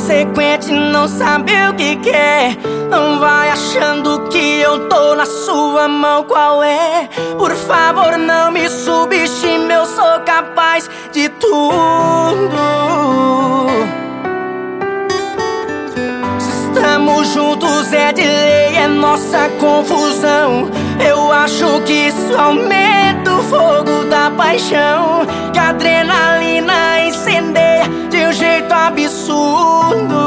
inconsequente, não sabe o que quer. Não vai achando que eu tô na sua mão, qual é? Por favor, não me subestime, eu sou capaz de tudo. Se estamos juntos é de lei, é nossa confusão. Eu acho que isso aumenta o fogo da paixão, que a adrenalina incendeia de um jeito absurdo.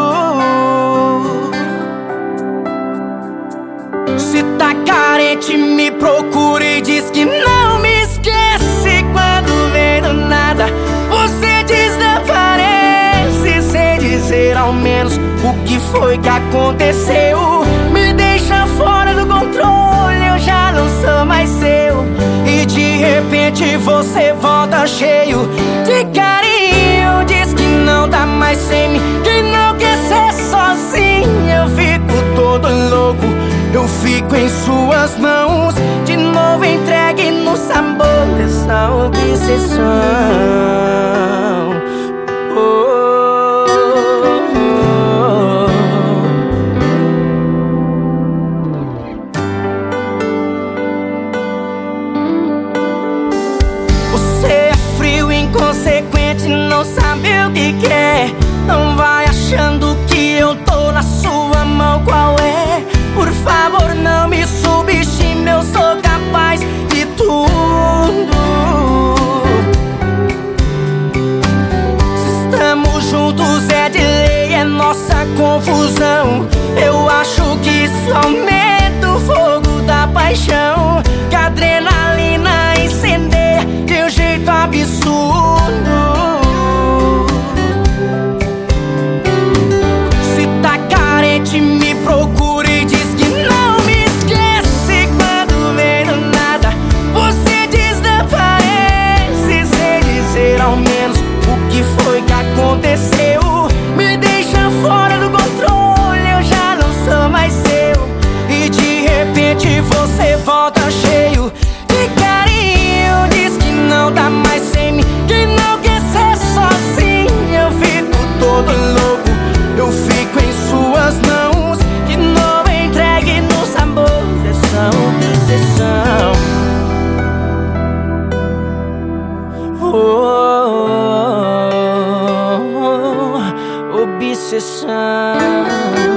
Se tá carente, me procure e diz que não me esquece. Quando vem do nada, você desaparece sem dizer ao menos o que foi que aconteceu. Me deixa fora do controle, eu já não sou mais seu. E de repente você volta cheio de carinho. Diz que não dá mais sem mim, que não quer ser sozinho. Eu fico todo louco, eu fico em suas mãos, de novo entregue no sabor dessa obsessão. Você é frio, inconsequente, não sabe o que quer. Não vai achando que eu tô na sua mão, qual é? Por favor, não me subestime, eu sou capaz de tudo. Se estamos juntos é de lei, é nossa confusão. Eu acho que isso aumenta o fogo da paixão, que a adrenalina incendeia de um jeito absurdo. Se tá carente, me procure e diz que não me esquece. Quando vem do nada, você desaparece sem dizer ao menos o que foi que aconteceu. Me deixa fora do controle, eu já não sou mais seu. E de repente você volta cheio de carinho. Diz que não dá mais sem mim, que não quer ser sozinho. Eu fico todo louco, eu fico em suas mãos, de novo entregue no sabor dessa obsessão. Obsessão.